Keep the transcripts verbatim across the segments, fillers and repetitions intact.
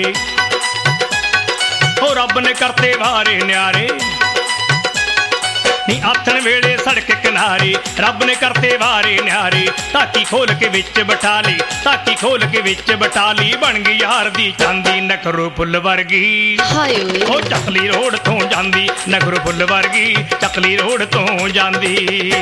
हो रब ने करते वारे न्यारे नी आथन वेले सड़क किनारे रब ने करते वारे न्यारे ताकी खोल के विच बठा ली ताकी खोल के विच बठा ली बन गई यार दी चांदी नखरू फुल वर्गी ओ चकली रोड तो जांदी नखरू फुल वर्गी चकली रोड तो जांदी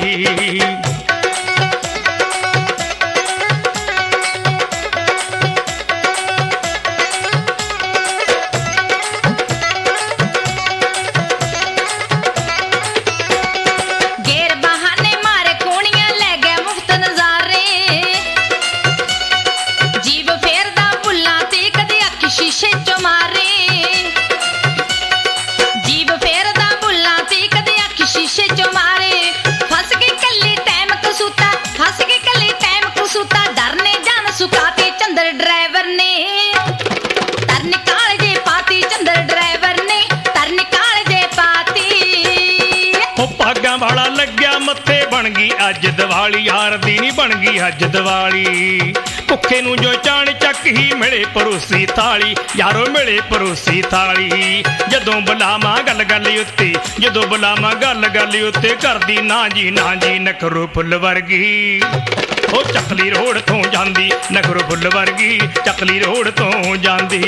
वाला लग्या मत्थे बन गई अज दिवाली यार दी नी बन गई अज दिवाली भुखे नू जो चाण चक ही मिले परोसी थाली यारो मिले परोसी थाली जदों बुलावा गल गल उत्ते जदों बुलावा गल गल उत्ते करदी ना जी ना जी नखरू फुल वर्गी ओ चकली रोड तो जांदी नखरू फुल वर्गी चकली रोड तो जांदी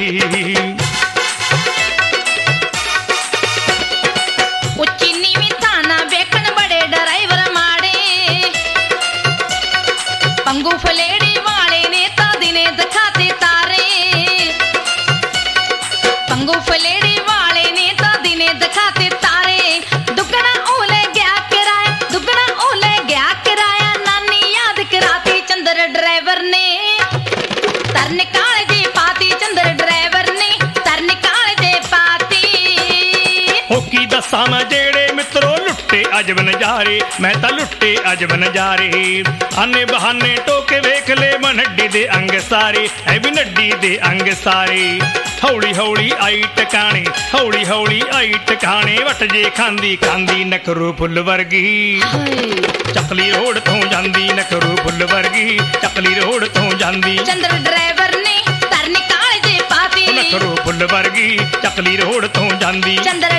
पंगू फलेड़ी वाले ने ता दिने दिखाते तारे पंगू फलेड़ी वाले ने ता दिने दिखाते तारे दुगना ओले गया किराया दुगना ओले गया किराया नानी याद कराती चंद्र ड्राइवर ने तर निकाल दे पाती चंद्र ड्राइवर ने तर निकाल दे पाती ओ की दसा मैं जेड़े मित्रों लुट्टे अजब नजारे मैं ता लुट्टे अजब नजारे आने बहाने टोके वेख ले नड्डी दे अंग सारे है भी नड्डी दे अंग सारे हौली हौली आई टकाने हौली हौली आई टकाने वट जे खांदी खांदी नखरू फुल वर्गी चकली रोड तो जांदी नखरू फुल वर्गी चकली रोड तो जांदी चंद्र ड्राइवर ने तर निकाल दे पाती नखरू फुल वर्गी चकली रोड तो जांदी चंद्र